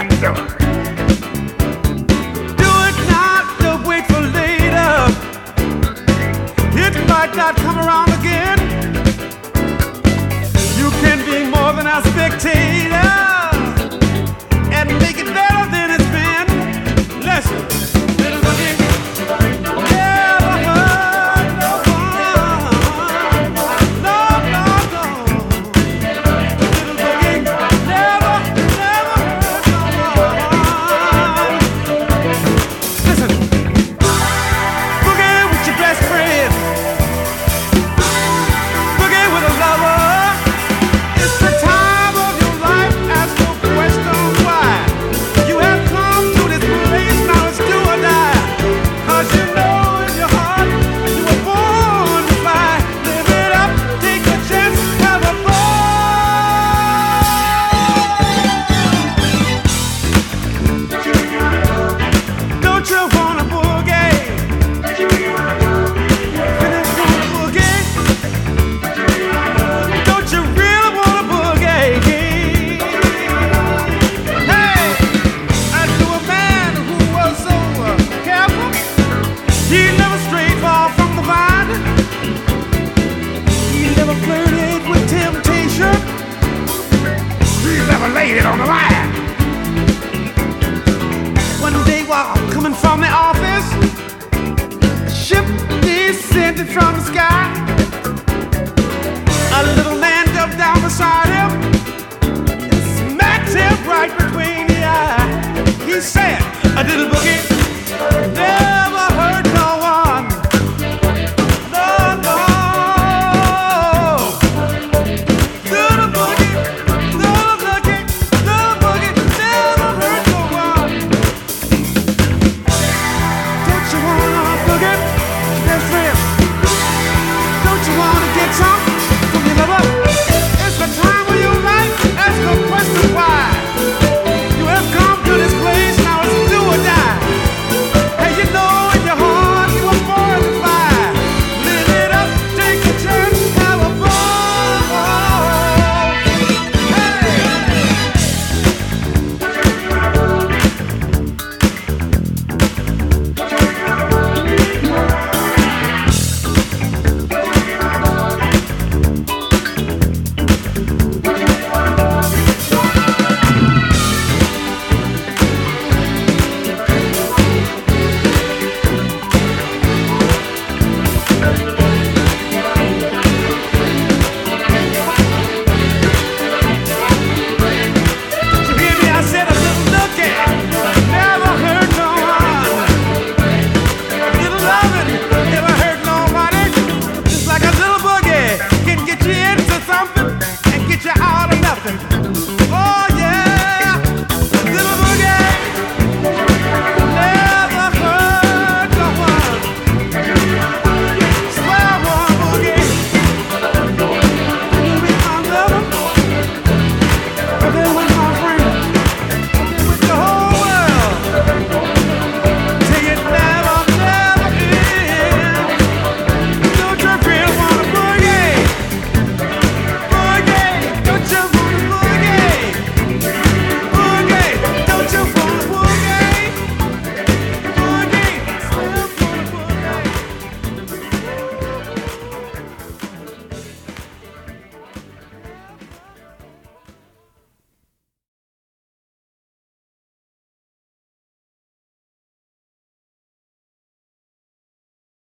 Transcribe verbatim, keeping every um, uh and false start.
got to do it. Do it now, don't wait for later. It might not come around again. You can be more than a spectator and make it better than it's been. Listen, little boogie, never hurt no one. No, no, no. Little boogie, never, never hurt no one. Listen, boogie with your best friend, boogie with a lover. It's the time of your life, ask no question why. You have come to this place, now it's do or die. 'Cause you know in your heart you were born to fly. Live it up, take a chance, have a ball. Don't you wanna boogie? Finish wanna boogie? Don't you really wanna boogie? Hey, I knew a man who was so uh, careful. He never strayed far from the vine. He never flirted with temptation. He never laid it on the line. One day while coming from the office, a ship descended from the sky. A little man jumped down beside him and smacked him right between the eyes. He said, a little boogie never hurt no one. No, no. Little boogie, little boogie, little boogie never hurt no one. Don't you wanna boogie, best friend? Don't you wanna get some from your lover? It's the time of your life, ask no question why. You have come to this place, now it's do or die. Hey, you know in your heart you were born to fly. Live it up, take a chance, have a ball. Hey. You hear me? I said a little looking never hurt no one. Little loving never hurt nobody. Just like a little boogie can get you into something and get you out of nothing. Oh,